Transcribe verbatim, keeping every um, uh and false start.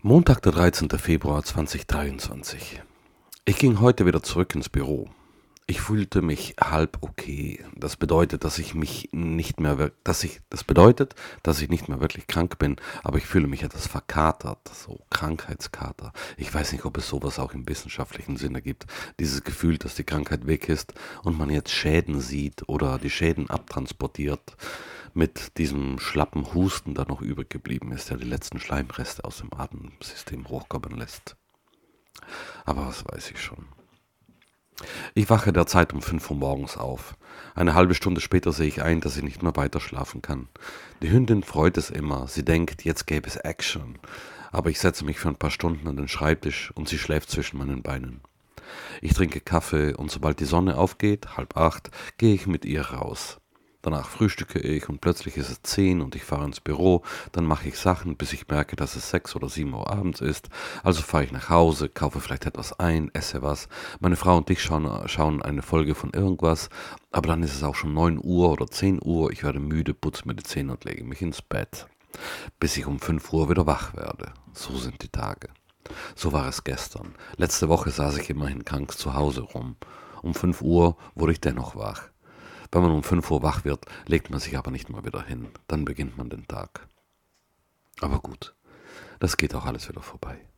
Montag, der dreizehnte Februar zweitausenddreiundzwanzig. Ich ging heute wieder zurück ins Büro. Ich fühlte mich halb okay. Das bedeutet, dass ich mich nicht mehr, wir- dass ich, das bedeutet, dass ich nicht mehr wirklich krank bin, aber ich fühle mich etwas verkatert, so Krankheitskater. Ich weiß nicht, ob es sowas auch im wissenschaftlichen Sinne gibt. Dieses Gefühl, dass die Krankheit weg ist und man jetzt Schäden sieht oder die Schäden abtransportiert mit diesem schlappen Husten, der noch übrig geblieben ist, der die letzten Schleimreste aus dem Atemsystem hochkommen lässt. Aber was weiß ich schon. Ich wache derzeit um fünf Uhr morgens auf. Eine halbe Stunde später sehe ich ein, dass ich nicht mehr weiter schlafen kann. Die Hündin freut es immer. Sie denkt, jetzt gäbe es Action. Aber ich setze mich für ein paar Stunden an den Schreibtisch und sie schläft zwischen meinen Beinen. Ich trinke Kaffee und sobald die Sonne aufgeht, halb acht, gehe ich mit ihr raus. Danach frühstücke ich und plötzlich ist es zehn und ich fahre ins Büro. Dann mache ich Sachen, bis ich merke, dass es sechs oder sieben Uhr abends ist. Also fahre ich nach Hause, kaufe vielleicht etwas ein, esse was. Meine Frau und ich schauen, schauen eine Folge von irgendwas. Aber dann ist es auch schon neun Uhr oder zehn Uhr. Ich werde müde, putze mir die Zähne und lege mich ins Bett. Bis ich um fünf Uhr wieder wach werde. So sind die Tage. So war es gestern. Letzte Woche saß ich immerhin krank zu Hause rum. Um fünf Uhr wurde ich dennoch wach. Wenn man um fünf Uhr wach wird, legt man sich aber nicht mal wieder hin. Dann beginnt man den Tag. Aber gut, das geht auch alles wieder vorbei.